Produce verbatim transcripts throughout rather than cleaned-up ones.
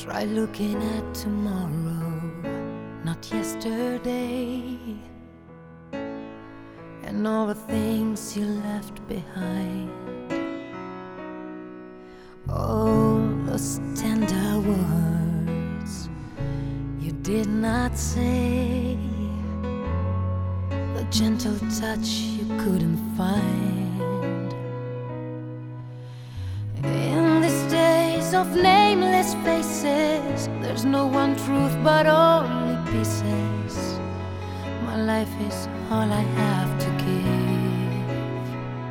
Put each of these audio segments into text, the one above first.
Try looking at tomorrow, not yesterday, and all the things you left behind. All those tender words you did not say, the gentle touch you couldn't find. In these days of nameless faces, there's no one truth but only pieces. My life is all I have to give.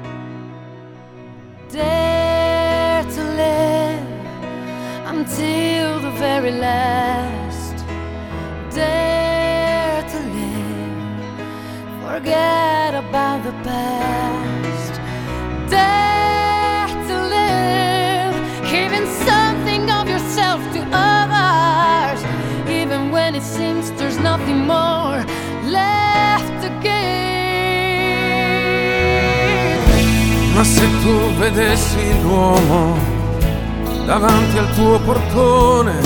Dare to live until the very last. Dare to live, forget about the past. Dare to live, giving something of yourself to others, even when it seems there's nothing more left to give. Ma se tu vedessi l'uomo davanti al tuo portone,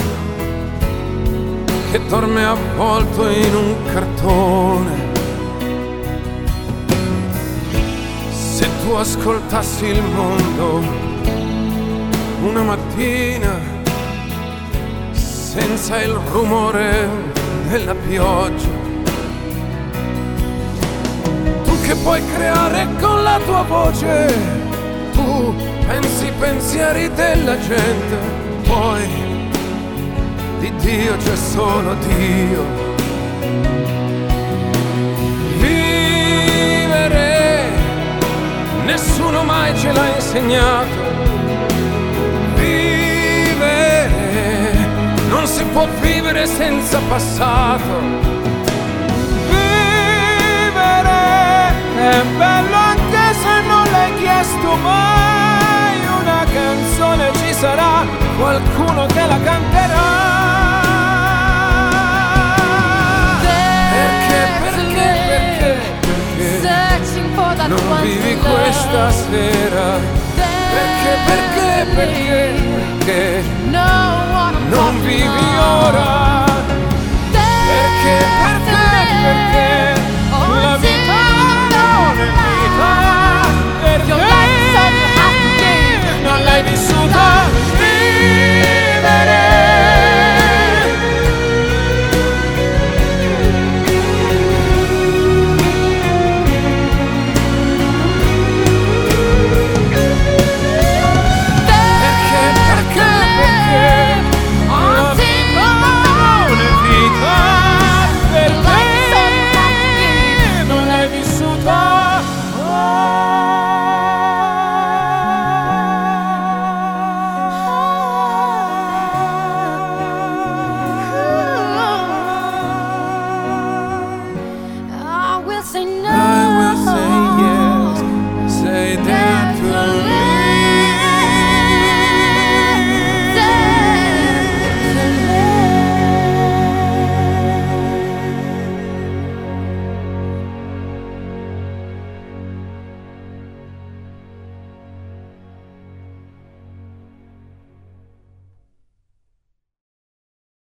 che dorme avvolto in un cartone, se tu ascoltassi il mondo una mattina senza il rumore della pioggia, tu che puoi creare con la tua voce, tu pensi i pensieri della gente, poi di Dio c'è solo Dio. Vivere nessuno mai ce l'ha insegnato. Vivere non si può vivere senza passato. È bello anche se non l'hai chiesto mai. Una canzone ci sarà, qualcuno te la canterà. Perché, perché, perché, perché non vivi questa sera? Perché, perché, perché